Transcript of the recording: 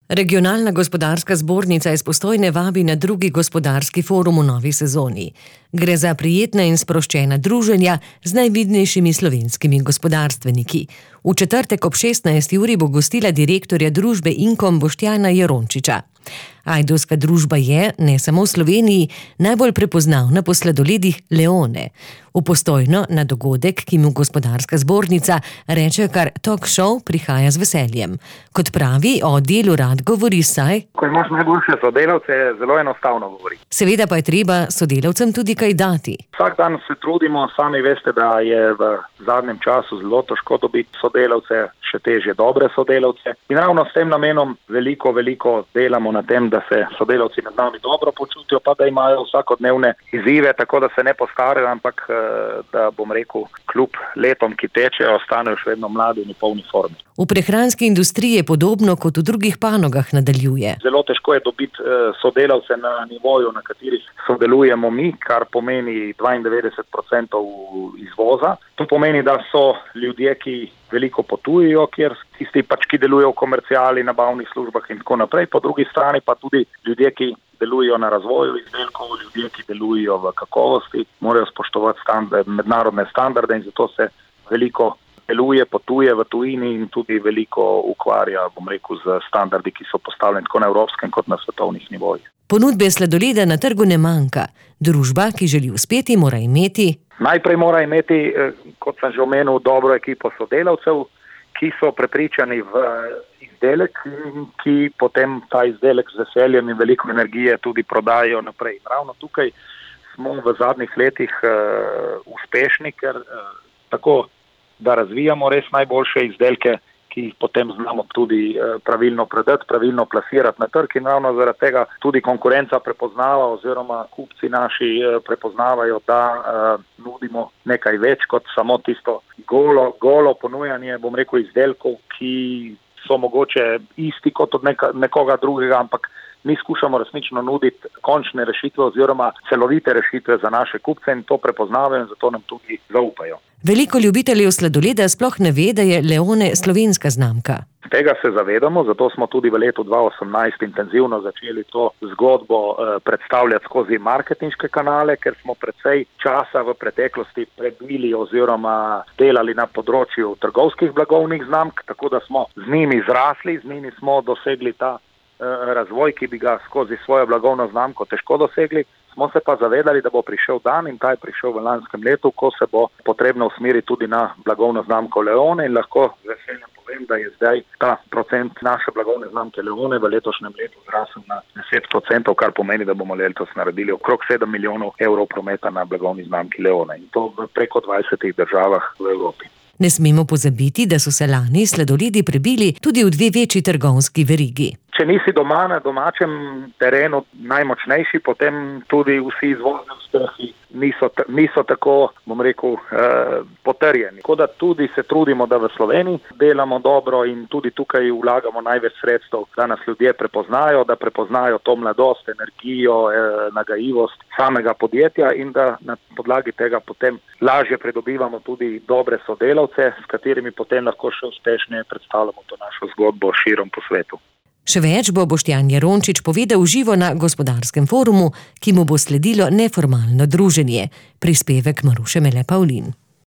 Regionalna gospodarska zbornica iz Postojne vabi na drugi gospodarski forum v novi sezoni. Gre za prijetna in sproščena druženja z najvidnejšimi slovenskimi gospodarstveniki. V četrtek ob 16. uri bo gostila direktorja družbe Inkom Boštjana Jerončiča. Ajdovska družba je, ne samo v Sloveniji, najbolj prepoznavna po sladoledih Leone. V Postojno na dogodek, ki mu gospodarska zbornica reče kar talk show, prihaja z veseljem. Kot pravi, o delu rad govori saj: Ko imaš najboljše sodelavce, je zelo enostavno govoriti. Seveda pa je treba sodelavcem tudi kaj dati. Vsak dan se trudimo, sami veste, da je v zadnjem času zelo težko dobiti sodelavce, še težje dobre sodelavce. In ravno s tem namenom veliko delamo na tem, da se sodelavci med nami dobro počutijo, pa da imajo vsakodnevne izzive, tako da se ne postarajo, ampak da, bom rekel, kljub letom, ki tečejo, ostanejo še vedno mladi in v polni formi. V prehranski industriji je podobno kot v drugih panogah, nadaljuje. Zelo težko je dobiti sodelavce na nivoju, na katerih sodelujemo mi, kar pomeni 92% izvoza. To pomeni, da so ljudje, ki veliko potujejo, kjer tisti ki delujejo v komerciali, nabavnih službah in tako naprej. Po drugi strani pa tudi ljudje, ki delujejo na razvoju izdelkov, ljudje, ki delujejo v kakovosti, morajo spoštovati mednarodne standarde in zato se veliko deluje, potuje v tujini in tudi veliko ukvarja, bom rekel, z standardi, ki so postavljeni tako na evropskem kot na svetovnih nivojih. Ponudbe sladoleda na trgu ne manjka. Družba, ki želi uspeti, mora imeti... Najprej mora imeti, kot sem že omenil, dobro ekipo sodelavcev, ki so prepričani v izdelek, ki potem ta izdelek z veseljem in veliko energije tudi prodajajo naprej. Ravno tukaj smo v zadnjih letih uspešni, ker tako, da razvijamo res najboljše izdelke, ki jih potem znamo tudi pravilno predati, pravilno plasirati na trg in ravno zaradi tega tudi konkurenca prepoznava oziroma kupci naši prepoznavajo, da nudimo nekaj več kot samo tisto golo ponujanje, bom rekel, izdelkov, ki so mogoče isti kot od nekoga drugega, ampak mi skušamo resnično nuditi končne rešitve oziroma celovite rešitve za naše kupce in to prepoznavajo in zato nam tudi zaupajo. Veliko ljubiteljev sladoleda sploh ne ve, da je Leone slovenska znamka. Tega se zavedamo, zato smo tudi v letu 2018 intenzivno začeli to zgodbo predstavljati skozi marketinške kanale, ker smo precej časa v preteklosti prebili oziroma delali na področju trgovskih blagovnih znamk, tako da smo z njimi zrasli, z njimi smo dosegli ta razvoj, ki bi ga skozi svojo blagovno znamko težko dosegli. Smo se pa zavedali, da bo prišel dan in ta je prišel v lanskem letu, ko se bo potrebno usmeriti tudi na blagovno znamko Leone in lahko z veseljem povem, da je zdaj ta procent naše blagovne znamke Leone v letošnjem letu zrasel na 10%, kar pomeni, da bomo letos naredili okrog 7 milijonov evrov prometa na blagovni znamki Leone in to v preko 20 državah v Evropi. Ne smemo pozabiti, da so se lani sladoledi prebili tudi v 2 večji trgovski verigi. Če nisi doma na domačem terenu najmočnejši, potem tudi vsi izvozni uspehi niso tako, bom rekel, potrjeni. Tako da tudi se trudimo, da v Sloveniji delamo dobro in tudi tukaj vlagamo največ sredstev, da nas ljudje prepoznajo, da prepoznajo to mladost, energijo, nagajivost samega podjetja in da na podlagi tega potem lažje pridobivamo tudi dobre sodelavce, s katerimi potem lahko še uspešneje predstavljamo to našo zgodbo širom po svetu. Še več bo Boštjan Jerončič povedal živo na gospodarskem forumu, ki mu bo sledilo neformalno druženje. Prispevek Maruše Mele Pavlin.